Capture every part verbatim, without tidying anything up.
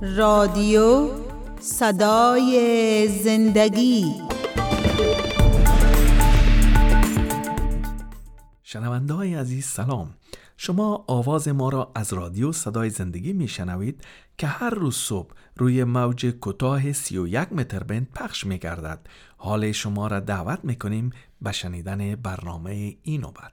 رادیو صدای زندگی. شنونده های عزیز سلام. شما آواز ما را از رادیو صدای زندگی می شنوید که هر روز صبح روی موج کوتاه سی و یک متر بند پخش می گردد. حال شما را دعوت می کنیم به شنیدن برنامه این نوبت.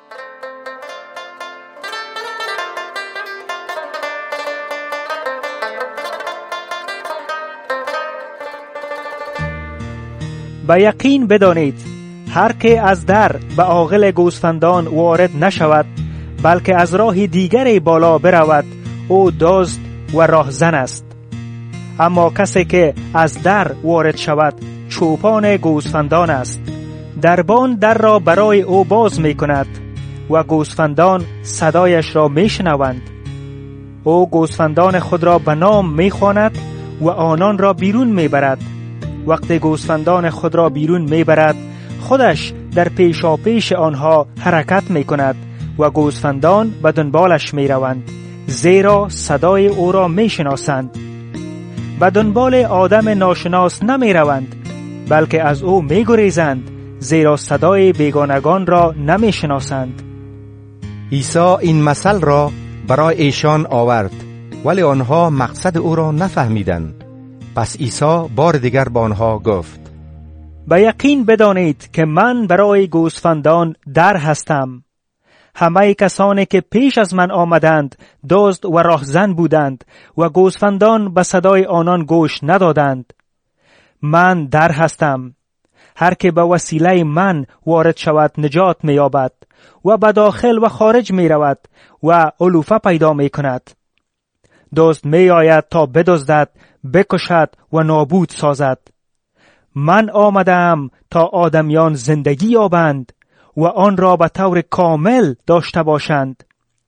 به یقین بدانید هر که از در به آغل گوسفندان وارد نشود بلکه از راه دیگری بالا برود او دزد و راهزن است. اما کسی که از در وارد شود چوپان گوسفندان است. دربان در را برای او باز می کند و گوسفندان صدایش را می شنوند. او گوسفندان خود را به نام می خواند و آنان را بیرون می برد. وقتی گوسفندان خود را بیرون می برد خودش در پیشا پیش آنها حرکت می کند و گوسفندان به دنبالش می روند، زیرا صدای او را می شناسند. به دنبال آدم ناشناس نمی روند بلکه از او می گریزند، زیرا صدای بیگانگان را نمی شناسند. عیسی این مثل را برای ایشان آورد ولی آنها مقصد او را نفهمیدند. پس عیسی بار دیگر با آنها گفت: به یقین بدانید که من برای گوسفندان در هستم. همه کسانی که پیش از من آمدند دزد و راهزن بودند و گوسفندان به صدای آنان گوش ندادند. من در هستم. هر که به وسیله من وارد شود نجات می یابد و به داخل و خارج می رود و علوفه پیدا می کند. دزد می آید تا بدزدد، بکشد و نابود سازد. من آمدم تا آدمیان زندگی یابند و آن را به طور کامل داشته باشند.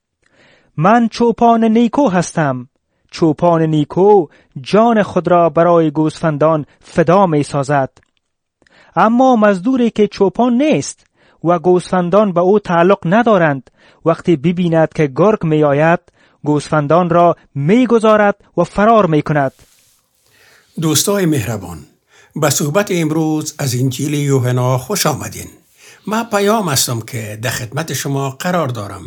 من چوپان نیکو هستم. چوپان نیکو جان خود را برای گوسفندان فدا می سازد. اما مزدوری که چوپان نیست و گوسفندان به او تعلق ندارند وقتی ببیند که گرگ می آید گوسفندان را می گذارد و فرار می کند. دوستای مهربان، به صحبت امروز از انجیل یوحنا خوش آمدین. من پیام هستم که در خدمت شما قرار دارم.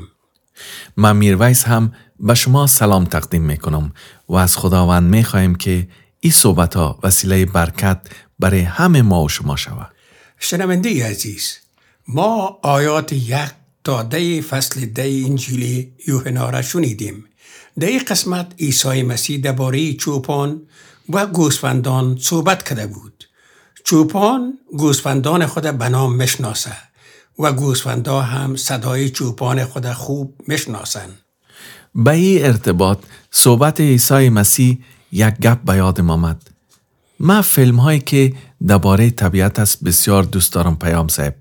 من میرویس هم به شما سلام تقدیم میکنم و از خداوند میخوایم که این صحبت ها وسیله برکت برای همه ما و شما شود. شنونده عزیز، ما آیات یک تا ده فصل ده انجیل یوحنا را شنیدیم. در این قسمت عیسی مسیح درباره چوپان و گوسفندان صحبت کرده بود. چوپان گوسفندان خود به نام میشناسه و گوسفندا هم صدای چوپان خود خوب میشناسن. به این ارتباط صحبت عیسی مسیح یک گپ به یادم آمد. من فیلم هایی که درباره طبیعت است بسیار دوست دارم پیام صاحب،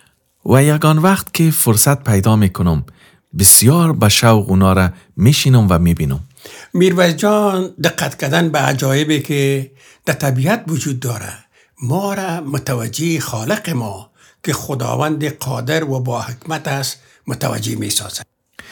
و یگان وقت که فرصت پیدا میکنم بسیار به شوق اونا را میشینم و میبینم. میرویس جان دقت کردن به عجایبی که در طبیعت وجود داره ما را متوجه خالق ما که خداوند قادر و با حکمت است متوجه می سازد.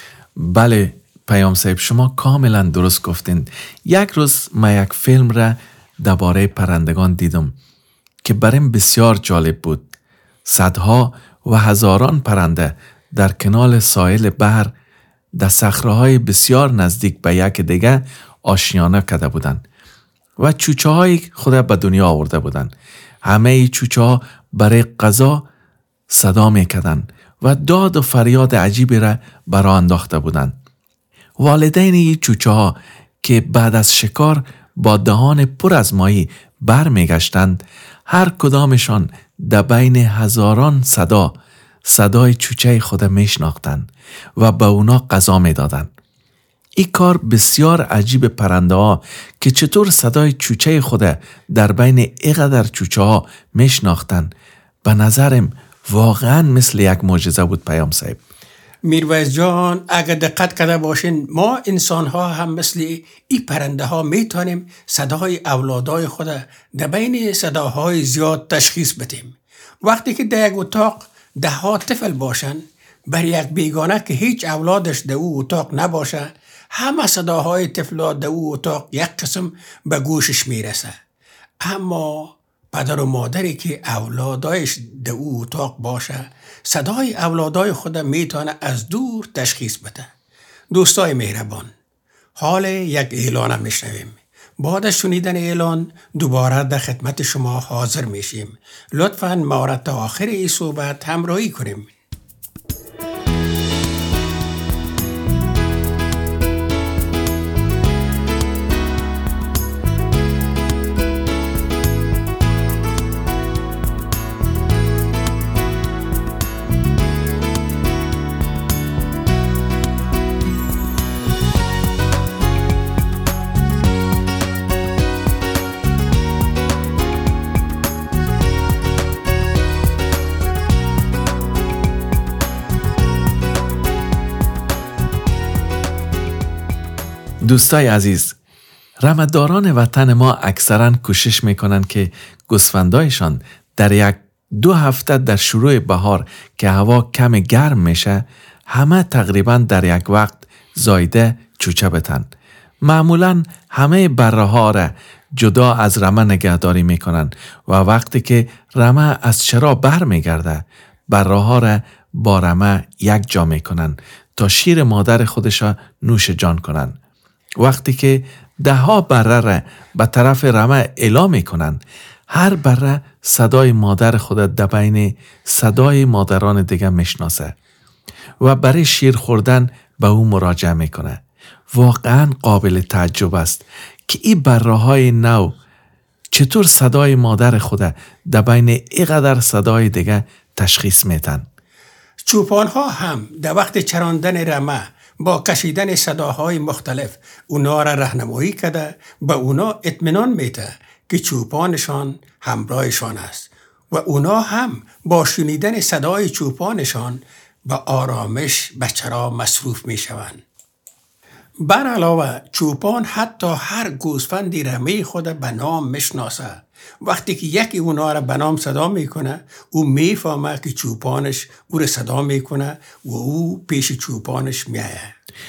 بله پیام صاحب، شما کاملا درست گفتین. یک روز من یک فیلم را درباره پرندگان دیدم که برایم بسیار جالب بود. صدها و هزاران پرنده در کنار ساحل بحر در صخره‌های بسیار نزدیک به یک دیگه آشیانه کرده بودند و چوچه های خود به دنیا آورده بودند. همه ای چوچه ها برای غذا صدا میکردن و داد و فریاد عجیبی را برا انداخته بودند. والدین ای چوچه ها که بعد از شکار با دهان پر از ماهی بر میگشتند هر کدامشان در بین هزاران صدا صدای چوچه خود میشناختند و به اونا غذا میدادند. این کار بسیار عجیب پرنده ها که چطور صدای چوچه خود در بین اینقدر چوچه ها میشناختند به نظرم واقعا مثل یک معجزه بود پیام صاحب. میرویس جان اگر دقت کرده باشین ما انسان ها هم مثل این پرنده ها میتونیم صدای اولادای خود در بین صداهای زیاد تشخیص بدیم. وقتی که در یک اتاق ده ها طفل باشن بر یک بیگانه که هیچ اولادش در او اتاق نباشه همه صداهای طفلا در او اتاق یک قسم به گوشش میرسه. اما پدر و مادری که اولادایش در او اتاق باشه صدای اولادای خود میتونه از دور تشخیص بده. دوستای مهربان، حال یک اعلان میشنویم. بعد از شنیدن اعلان دوباره در خدمت شما حاضر میشیم. لطفاً ما را تا آخر این صحبت همراهی کنیم. دوستای عزیز، رمه‌داران وطن ما اکثراً کوشش میکنن که گوسفندایشان در یک دو هفته در شروع بهار که هوا کم گرم میشه همه تقریباً در یک وقت زایده چوچه بتن. معمولاً همه بره ها را جدا از رمه نگهداری میکنن و وقتی که رمه از چرا بر میگرده بره ها را با رمه یک جا میکنن تا شیر مادر خودشا نوش جان کنن. وقتی که ده ها بره را به طرف رمه اعلام میکنن، هر بره صدای مادر خود در بین صدای مادران دیگه میشناسه و برای شیر خوردن به او مراجعه میکنه. واقعا قابل تعجب است که این بره های نو چطور صدای مادر خود در بین اینقدر صدای دیگه تشخیص میتن. چوپان ها هم در وقت چراندن رمه با کشیدن صداهای مختلف اونا را راهنمایی کرده به اونا اطمینان میده که چوپانشان همراهشان است و اونا هم با شنیدن صدای چوپانشان به آرامش به چرا مصروف میشوند. بر علاوه چوپان حتی هر گوسفندی رمه خود به نام میشناسه. وقتی که یکی اونا را به نام صدا میکنه او میفهمه که چوپانش او را صدا میکنه و او پیش چوپانش میایه.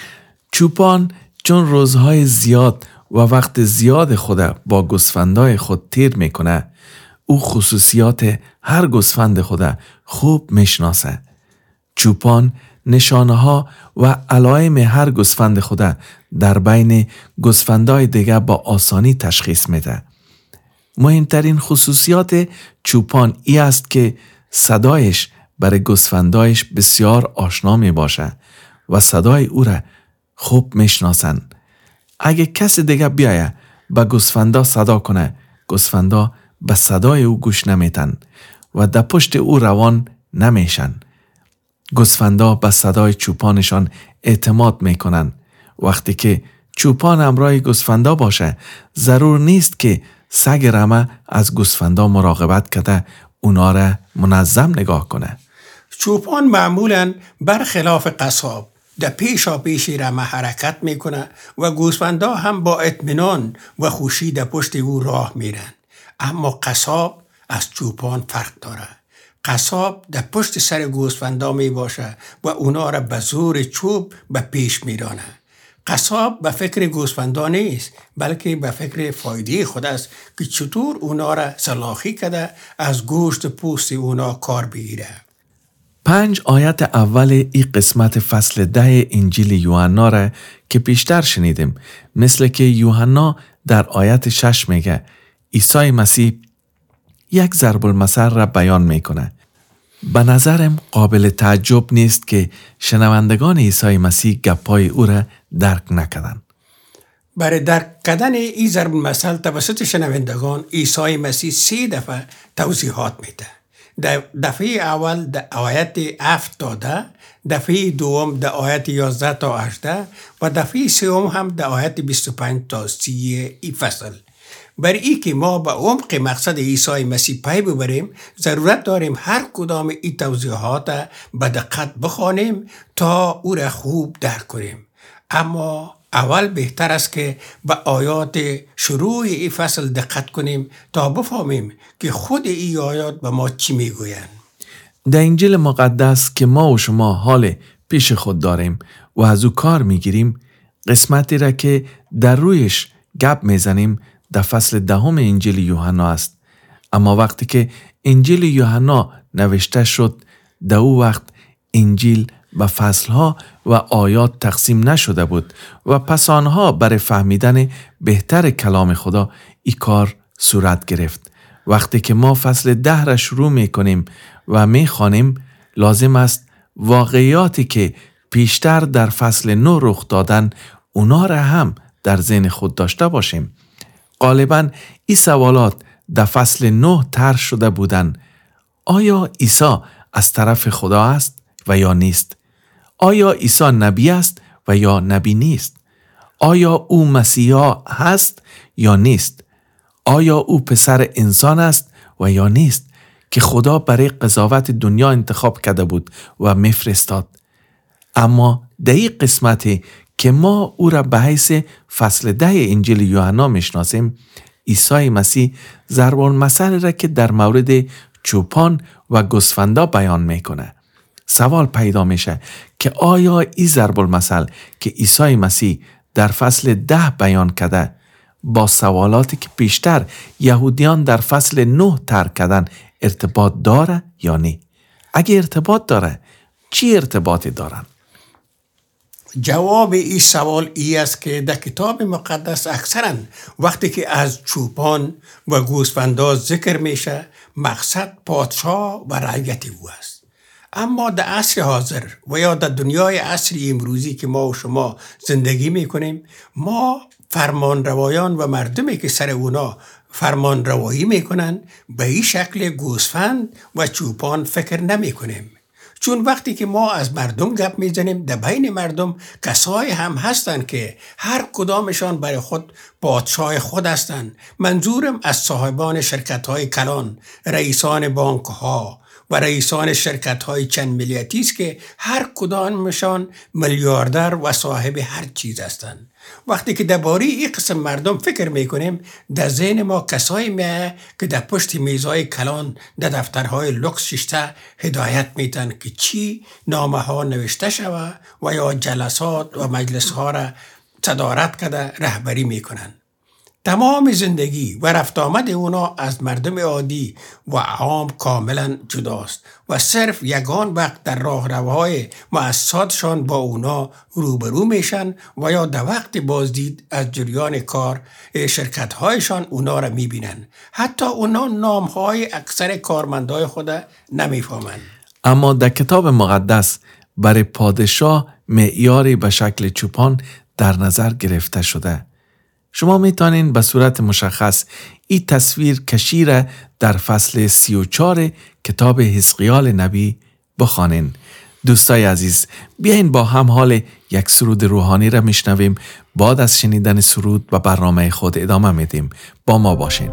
چوپان چون روزهای زیاد و وقت زیاد خود با گوسفندای خود تیر میکنه، او خصوصیات هر گوسفند خود خوب میشناسه. چوپان نشانه ها و علائم هر گوسفند خود در بین گوسفندای دیگه با آسانی تشخیص میده. مهمترین خصوصیات چوپان ای است که صدایش برای گوسفندایش بسیار آشنا می باشه و صدای او را خوب میشناسن. اگه کسی دیگه بیایه به گوسفندا صدا کنه، گوسفندا به صدای او گوش نمیتن و در پشت او روان نمیشن. گوسفندا به صدای چوپانشان اعتماد میکنن. وقتی که چوپان همراه گوسفندا باشه، ضرور نیست که سگ رمه از گوسفندا مراقبت کرده اونا را منظم نگاه کنه. چوپان معمولاً برخلاف قصاب در پیشا پیش رمه حرکت میکنه و گوسفندا هم با اطمینان و خوشی در پشت او راه میرن. اما قصاب از چوپان فرق داره. قصاب در پشت سر گوسفندا می باشه و اونا را به زور چوب به پیش میرانه. قصاب به فکر گوسفندا نیست، بلکه به فکر فایده خود است که چطور اونا را سلاخی کرده از گوشت پوست اونا کار بگیره. پنج آیت اول این قسمت فصل ده انجیل یوحنا را که پیشتر شنیدیم، مثل که یوحنا در آیت شش میگه عیسی مسیح یک ضرب المثل را بیان میکنه. به نظرم قابل تعجب نیست که شنوندگان عیسی مسیح گپای او را درک نکردند. برای درک کردن این ضرب المثل توسط شنوندگان عیسی مسیح سه دفعه توضیحات میده. دفعه اول در آیت هفت تا ده، دفعه دوم در آیت یازده تا هجده و دفعه سوم هم در آیت بیست و پنج تا سی این فصل. برای این که ما به عمق مقصد عیسی مسیح پی ببریم، ضرورت داریم هر کدام این توضیحات به دقت بخوانیم تا او را خوب درک کنیم. اما اول بهتر است که به آیات شروع این فصل دقت کنیم تا بفهمیم که خود این آیات به ما چی میگویند. در انجیل مقدس که ما و شما حال پیش خود داریم و از او کار میگیریم، قسمتی را که در رویش گپ میزنیم در فصل دهم انجیل یوحنا است. اما وقتی که انجیل یوحنا نوشته شد، در او وقت انجیل به فصلها و آیات تقسیم نشده بود و پس آنها برای فهمیدن بهتر کلام خدا این کار صورت گرفت. وقتی که ما فصل ده را شروع می کنیم و می خوانیم، لازم است واقعیاتی که پیشتر در فصل نه رخ دادن اونا را هم در ذهن خود داشته باشیم. غالباً این سوالات در فصل نه طرح شده بودند. آیا عیسی از طرف خدا است و یا نیست؟ آیا عیسی نبی است و یا نبی نیست؟ آیا او مسیحا هست یا نیست؟ آیا او پسر انسان است و یا نیست که خدا برای قضاوت دنیا انتخاب کرده بود و میفرستاد؟ اما در این قسمتی که ما او را به حیث فصل ده انجیل یوحنا میشناسیم، عیسی مسیح ضرب المثل را که در مورد چوپان و گوسفندا بیان میکنه. سوال پیدا میشه که آیا این ضرب المثل که عیسی مسیح در فصل ده بیان کرده با سوالاتی که پیشتر یهودیان در فصل نه طرح کردن ارتباط داره یا نه؟ اگه ارتباط داره، چی ارتباطی دارن؟ جواب این سوال ای است که در کتاب مقدس اکثرا وقتی که از چوپان و گوسفندا ذکر میشه، مقصد پادشاه و رعیت او است. اما در عصر حاضر و یا در دنیای عصری امروزی که ما و شما زندگی میکنیم، ما فرمان روایان و مردمی که سر اونا فرمان روایی میکنن به این شکل گوسفند و چوپان فکر نمی کنیم. چون وقتی که ما از مردم گپ میزنیم، در بین مردم کسایی هم هستند که هر کدامشان برای خود پادشاه خود هستند. منظورم از صاحبان شرکت های کلان، رئیسان بانک ها و رئیسان شرکت های چند ملیتی است که هر کدامشان میلیاردر و صاحب هر چیز هستند. وقتی که درباره این قسم مردم فکر میکنیم، در ذهن ما کسایی میه که در پشت میزهای کلان در دفترهای لوکس ششته هدایت میتن که چی نامه ها نوشته شوه و یا جلسات و مجلس ها را صدارت کرده رهبری میکنن. تمام زندگی و رفت آمد اونا از مردم عادی و عام کاملا جداست و صرف یگان وقت در راه روهای مؤسساتشان با اونا روبرو میشن و یا در وقت بازدید از جریان کار شرکت هایشان اونا را میبینن. حتی اونا نام های اکثر کارمندای خود نمیفهمن. اما در کتاب مقدس برای پادشاه معیاری به شکل چوپان در نظر گرفته شده. شما میتونین به صورت مشخص این تصویر کشی را در فصل سی و چهار کتاب حزقیال نبی بخوانین. دوستای عزیز، بیاین با هم حال یک سرود روحانی را میشنویم. بعد از شنیدن سرود و برنامه خود ادامه میدیم. با ما باشین.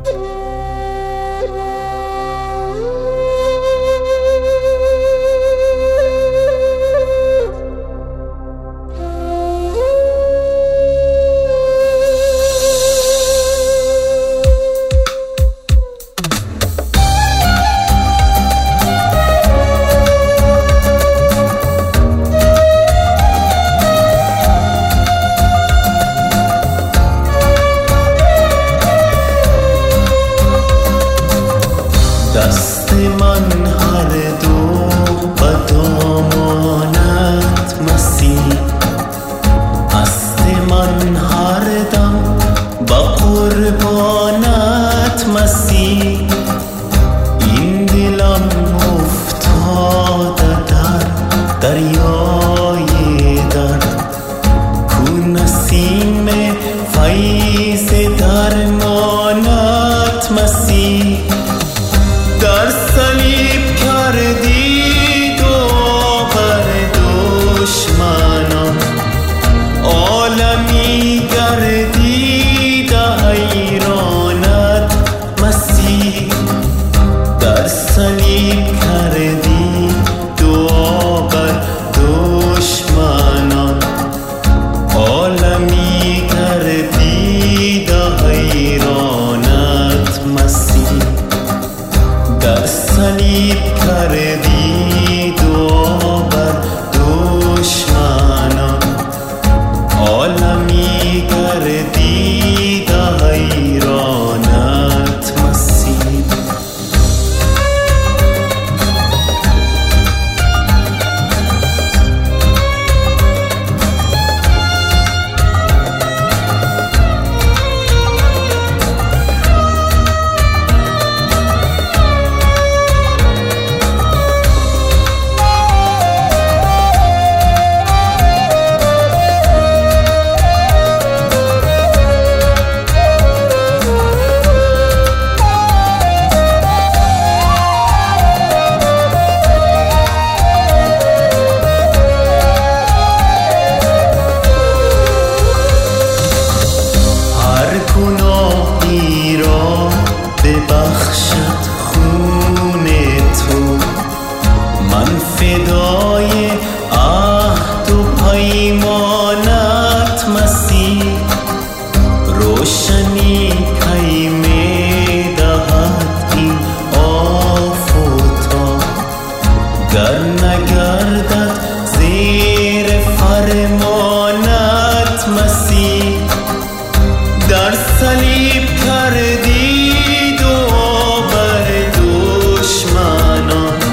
قهرمانت مسیح در صلیب کردی دعا بر دشمنان،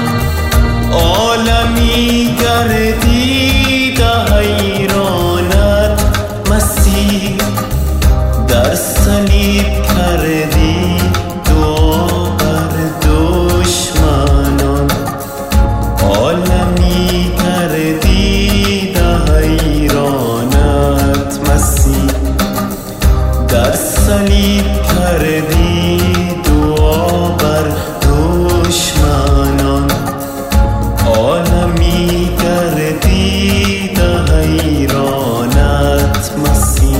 عالمی گردید حیرانت مسیح در صلیب کردی دعا بر دشمنان، عالمی گردید حیرانت مسیح در صلیب کردی دعا بر دشمنان، عالمی گردید حیرانت مسیح.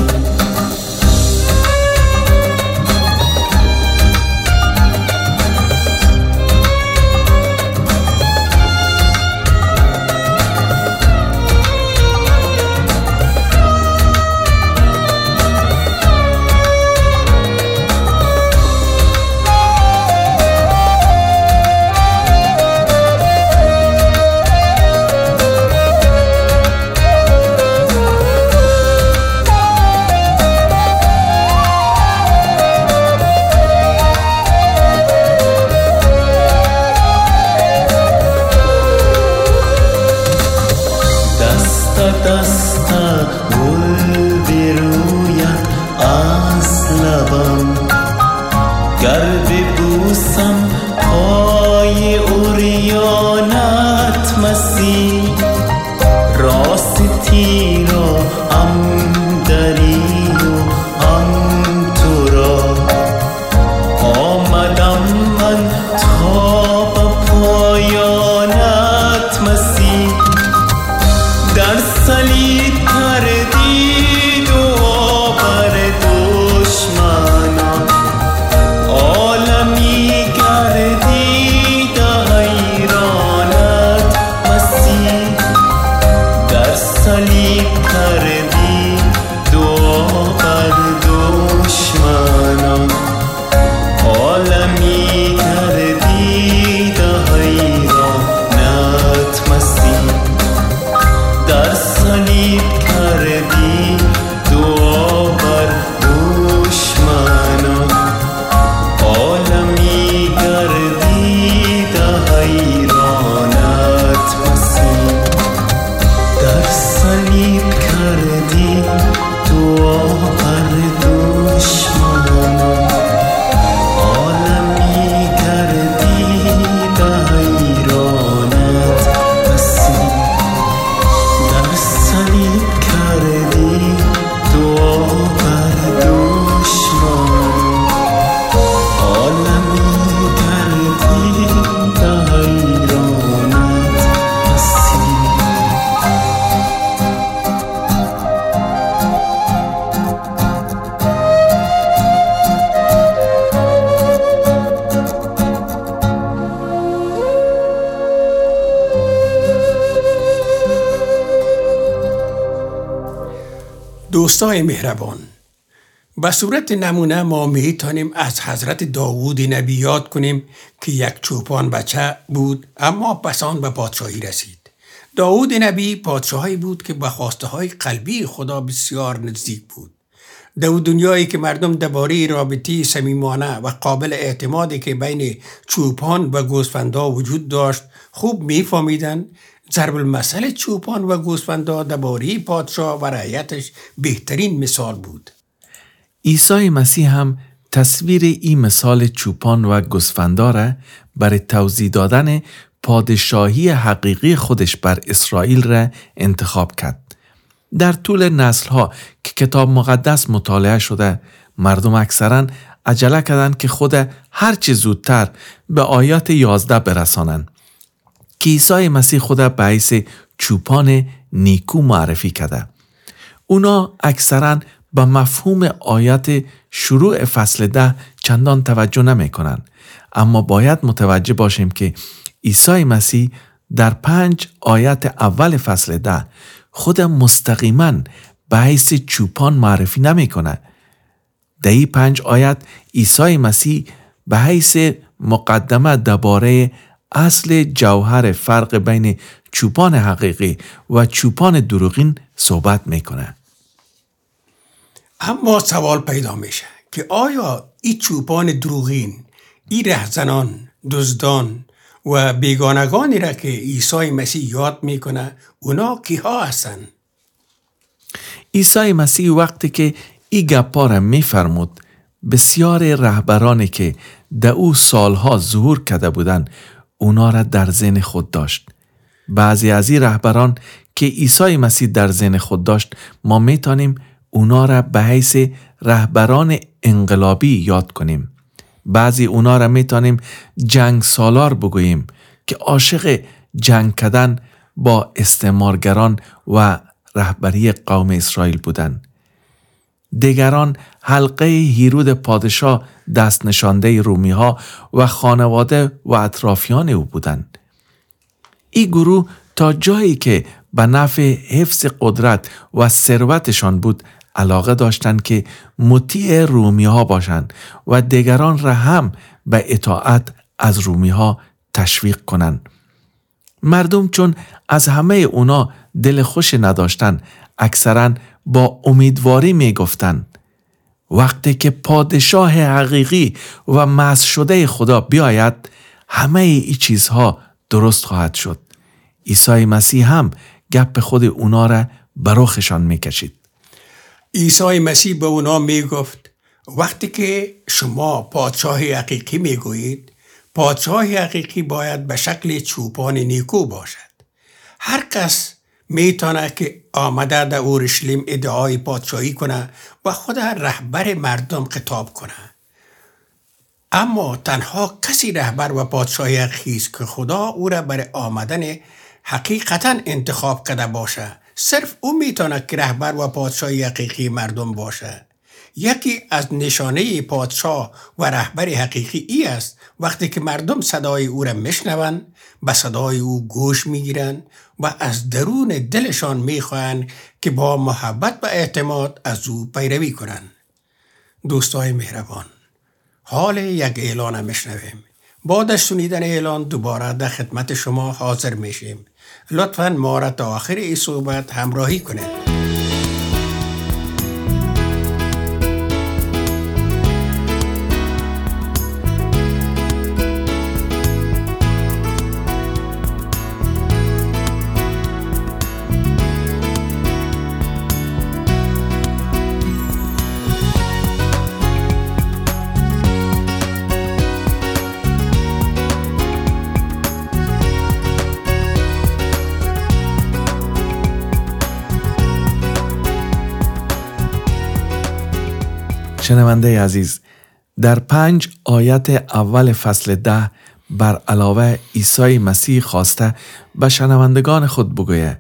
دست گل بروید از لبم، گر ببوسم پای عریانت مسیح، راستی را هم دری و هم تو را، آمدم من تا به پایانت مسیح در صلیب کردی دعا بر دشمنان، عالمی گردید حیرانت مسیح در صلیب کردی دعا بر دشمنان، عالمی گردید حیرانت مسیح در صلیب کردی دعا بر دشمنان، عالمی گردید حیرانت مسیح در صلیب کردی دعا بر دشمنان، عالمی گردید حیرانت مسیح در صلیب کردی دعا بر دشمنان، عالمی گردید حیرانت مسیح. دوستای مهربان، به صورت نمونه ما میتونیم از حضرت داوود نبی یاد کنیم که یک چوپان بچه بود اما پسان به پادشاهی رسید. داوود نبی پادشاهی بود که به خواسته های قلبی خدا بسیار نزدیک بود. در دنیایی که مردم درباره رابطه صمیمانه و قابل اعتمادی که بین چوپان و گوسفندا وجود داشت خوب میفهمیدند، ضرب المثل چوپان و گوسفندا درباره پادشاه و رعیتش بهترین مثال بود. عیسی مسیح هم تصویر این مثال چوپان و گوسفندا را برای توضیح دادن پادشاهی حقیقی خودش بر اسرائیل را انتخاب کرد. در طول نسل‌ها که کتاب مقدس مطالعه شده، مردم اکثراً عجله کردند که خود هرچی زودتر به آیات یازده برسانند که عیسی مسیح خود به حیث چوپان نیکو معرفی کرده. اونا اکثراً به مفهوم آیات شروع فصل ده چندان توجه نمی کنن. اما باید متوجه باشیم که عیسی مسیح در پنج آیات اول فصل ده خود مستقیما به حیث چوپان معرفی نمی کنه. در این پنج آیات عیسی مسیح به حیث مقدمه درباره اصل جوهر فرق بین چوپان حقیقی و چوپان دروغین صحبت میکنه. اما سوال پیدا میشه که آیا این چوپان دروغین، این رهزنان، دزدان و بیگانگانی را که عیسی مسیح یاد میکنه اونا کیها هستن؟ عیسی مسیح وقتی که این گپا را میفرمود بسیار رهبرانی که در او سالها ظهور کرده بودند اونا را در ذهن خود داشت. بعضی از این رهبران که عیسی مسیح در ذهن خود داشت ما میتونیم اونا را به حیث رهبران انقلابی یاد کنیم. بعضی اونا را میتونیم جنگ سالار بگوییم که عاشق جنگ کردن با استعمارگران و رهبری قوم اسرائیل بودند. دیگران حلقه هیرود پادشاه دست نشانده رومی ها و خانواده و اطرافیان او بودند. این گروه تا جایی که به نفع حفظ قدرت و ثروتشان بود علاقه داشتند که مطیع رومی ها باشند و دیگران را هم به اطاعت از رومی ها تشویق کنند. مردم چون از همه اونا دل خوش نداشتند اکثراً با امیدواری می گفتند وقتی که پادشاه حقیقی و مسح شده خدا بیاید همه ای چیزها درست خواهد شد. عیسی مسیح هم گپ خود اونا را بروخشان می کشید. عیسی مسیح به اونا می گفت وقتی که شما پادشاه حقیقی می گویید پادشاه حقیقی باید به شکل چوپان نیکو باشد. هر کس میتونه که آمده در اورشلیم ادعای پادشاهی کنه و خود رهبر مردم خطاب کنه. اما تنها کسی رهبر و پادشاه حقیقی است که خدا او را برای آمدن حقیقتا انتخاب کرده باشه. صرف او میتونه که رهبر و پادشاه حقیقی مردم باشه. یکی از نشانه پادشاه و رهبر حقیقی ای است وقتی که مردم صدای او را میشنوند، به صدای او گوش میگیرند و از درون دلشان میخواهند که با محبت و اعتماد از او پیروی کنند. دوستای مهربان، حال یک اعلان میشنویم. بعد از شنیدن اعلان دوباره در خدمت شما حاضر میشیم. لطفاً ما را تا آخر این صحبت همراهی کنید. شنونده عزیز، در پنج آیت اول فصل ده بر علاوه عیسی مسیح خواسته به شنوندگان خود بگویه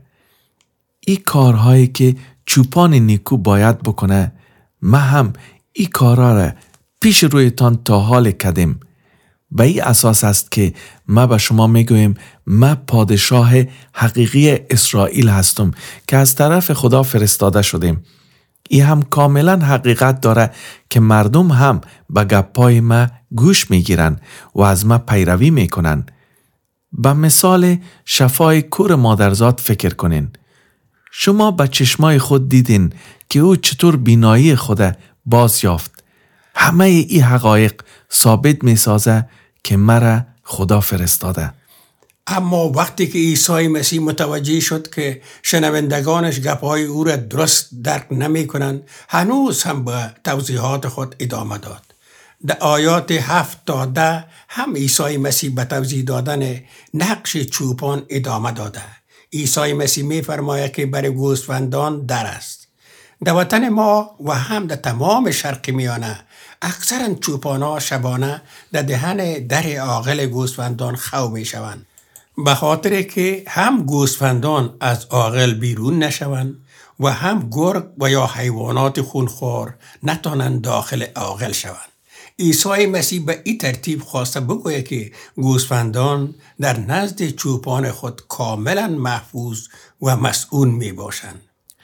ای کارهایی که چوپان نیکو باید بکنه ما هم ای کارها را پیش رویتان تا حال کردیم. به این اساس است که ما به شما میگویم ما پادشاه حقیقی اسرائیل هستم که از طرف خدا فرستاده شدیم. این هم کاملا حقیقت داره که مردم هم به گپای ما گوش میگیرن و از ما پیروی میکنن. به مثال شفای کور مادرزاد فکر کنین. شما به چشمای خود دیدین که او چطور بینایی خود باز یافت. همه این حقایق ثابت میسازه که مرا خدا فرستاده. اما وقتی که عیسی مسیح متوجه شد که شنوندگانش گپهای او را درست درک نمی کنند، هنوز هم به توضیحات خود ادامه داد. در آیات هفت تا ده هم عیسی مسیح به توضیح دادن نقش چوپان ادامه داده. عیسی مسیح می فرماید که برای گوسفندان در است. در وطن ما و هم در تمام شرق میانه اکثرا چوپانا شبانه در دهن در عاقل گوسفندان خو می شوند. به خاطر که هم گوسفندان از عاقل بیرون نشوند و هم گرگ و یا حیوانات خونخوار نتوانند داخل عاقل شوند. عیسی مسیح به این ترتیب خواسته بگوید که گوسفندان در نزد چوپان خود کاملا محفوظ و مسئول می باشند.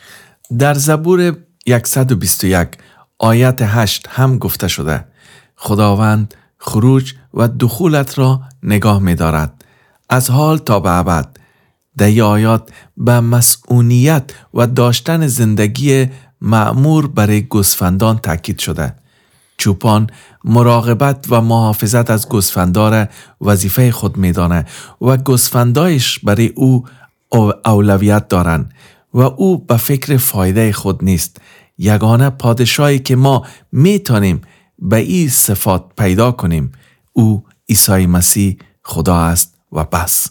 در زبور صد و بیست و یک آیت هشت هم گفته شده خداوند خروج و دخولت را نگاه می دارد از حال تا به ابد. در این آیات به مسئولیت و داشتن زندگی مأمور برای گوسفندان تاکید شده. چوپان مراقبت و محافظت از گوسفندا را وظیفه خود می‌داند و گوسفندایش برای او اولویت دارند و او به فکر فایده خود نیست. یگانه پادشاهی که ما میتونیم به این صفات پیدا کنیم او عیسی مسیح خدا است و بس.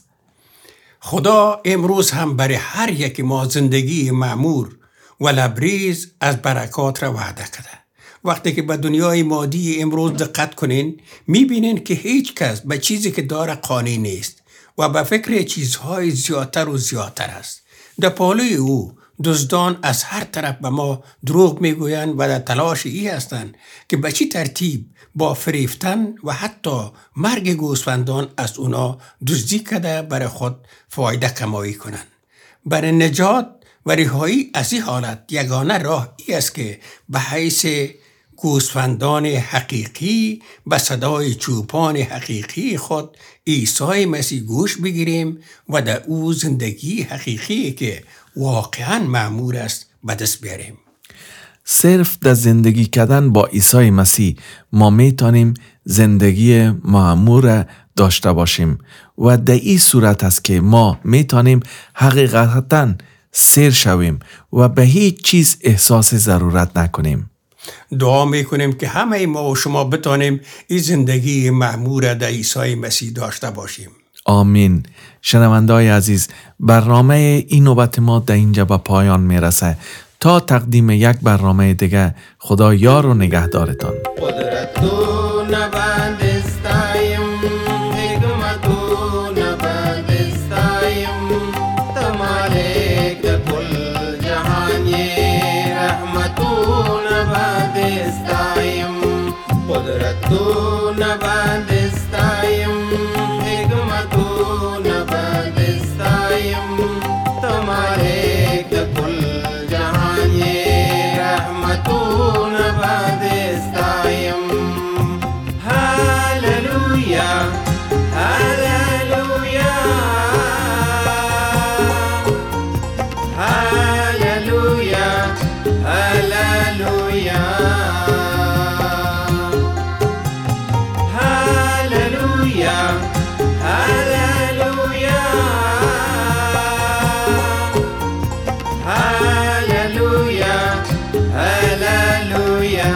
خدا امروز هم برای هر یک ما زندگی مأمور و لبریز از برکات را وعده کرده. وقتی که به دنیای مادی امروز دقت کنین میبینین که هیچ کس به چیزی که داره قانع نیست و به فکر چیزهای زیادتر و زیادتر است. در پالوی او دزدان از هر طرف به ما دروغ میگویند و در تلاش ای هستند که به چی ترتیب با فریفتن و حتی مرگ گوسفندان از اونا دزدی کرده برای خود فایده کمایی کنند. برای نجات و رهایی از این حالت یگانه راه ای است که به حیث گوسفندان حقیقی به صدای چوپان حقیقی خود عیسی مسیح گوش بگیریم و در او زندگی حقیقی که واقعا مأمور است به دست بیاریم. صرف در زندگی کردن با عیسی مسیح ما میتونیم زندگی مأمور داشته باشیم و در این صورت است که ما میتونیم حقیقتاً سیر شویم و به هیچ چیز احساس ضرورت نکنیم. دعا میکنیم که همه ما و شما بتانیم این زندگی مأمور در عیسی مسیح داشته باشیم. آمین. شنونده‌های عزیز، برنامه این نوبت ما در اینجا به پایان میرسه. تا تقدیم یک برنامه دیگه خدا یار و نگهدارتان. قدرت تو نبند استایم، حکمت تو نبند استایم، تو مالک در کل جهان یه، رحمت تو نبند استایم. قدرت تو نبند استایم، حکمت تو نبند استایم، تو مالک در کل جهان یه، رحمت تو نبند استایم. هاللویا هاللویا هاللویا هاللویا هاللویا هاللویا هاللویا هاللویا.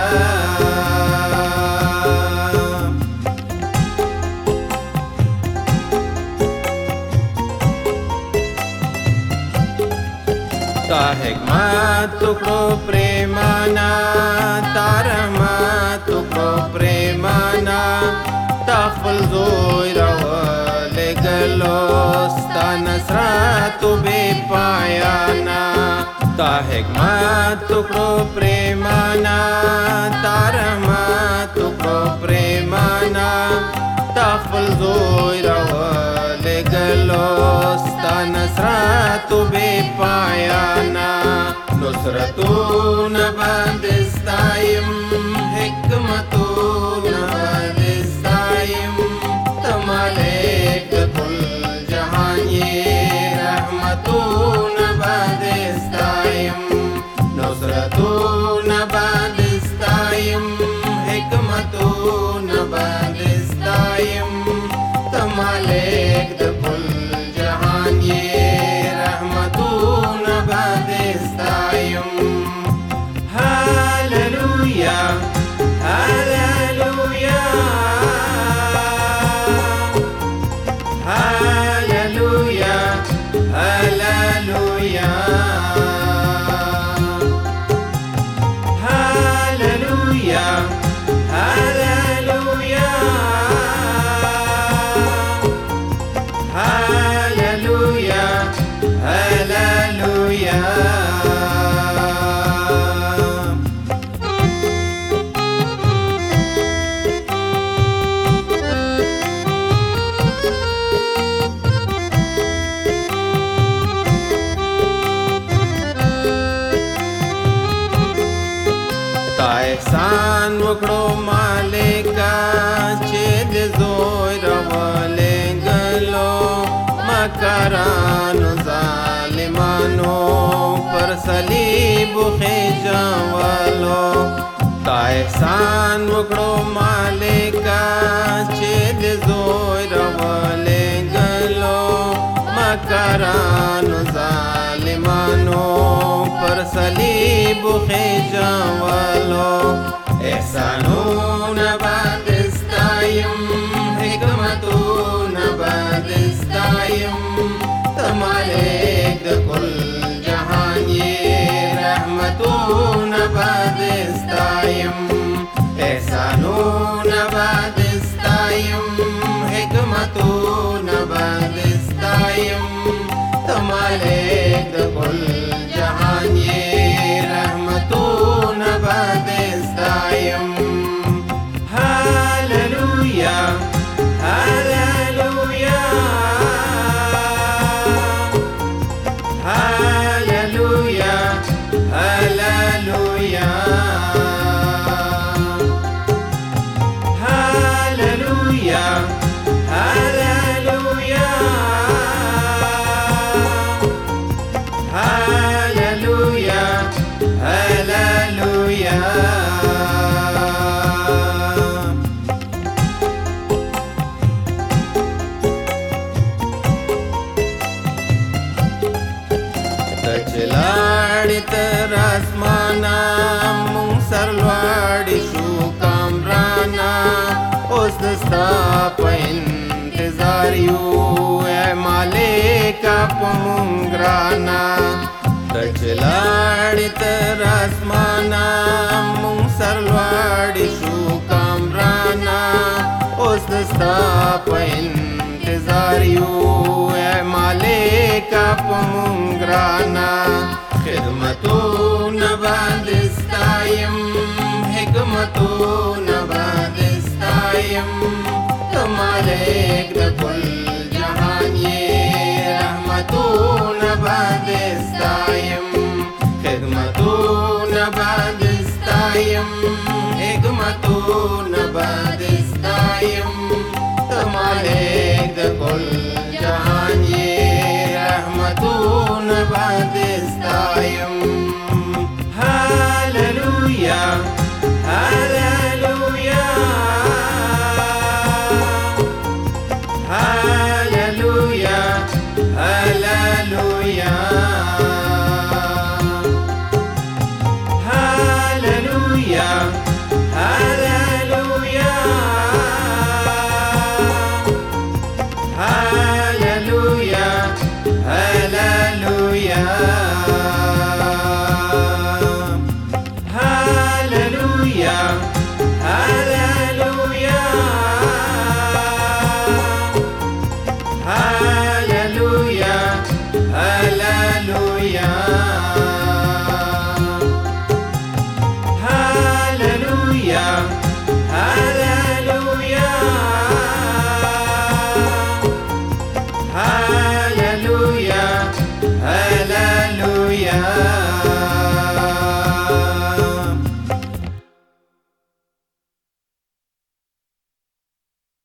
تا حکمت تو کو پریمانا، تا رحمت تو کو پریمانا، تا خپل زوی راولګلو، ستا نصرت تو بے پایانا. تا حکمت تو کو پریمانا، تا رحمت تو کو پریمانا، تا خپل زوی راولګلو، ستا نصرت تو بے پایانا. نصرتو نبند استایم، حکمتو نبند استایم، تو مالک کل جهان یه، رحمتو نبند استایم. نصرتو نبند استایم، حکمتو نبند استایم، تو مالک کل جهان یه، رحمتو نبند استایم. هاللویا هاللویا هاللویا هاللویا هاللویا هاللویا هاللویا هاللویا. احسان وکړو مالکا چې د زوی راولېږلو مکرانو بخیجان والو تا احسان وکړو مالکا چې د زوی راولېږلو مکرانو ظالمانو پر صلیب خیجان والو احسانونه بعد ستایم حکمتونه بعد ستایم ته مالک د کل جهان یې رحمتونه بعد ستایم احسانونه بعد ستایم حکمتونه بعد ستایم ته مالک د کل جهان یې رحمتونه بعد ستایم هاللویا هاللویا هاللویا هاللویا هاللویا هاللویا هاللویا هاللویا چلاړی تر اسمانا مونږ سرلواړی شو کامرانا اوس دستا په انتظار یو اے مالکا په مونږ ګرانا چلاړی تر اسمانا مونږ سرلواړی شو کامرانا اوس دستا په انتظار یو اے مالکا په مونږ ګرانا خدمتونه باندې ستایم حکمتونه باندې ستایم ته مالک د کل جهان یې رحمتونه باندې ستایم خدمتونه باندې ستایم حکمتونه باندې ستایم ته مالک د کل جهان یې رحمتونه باندې ستایم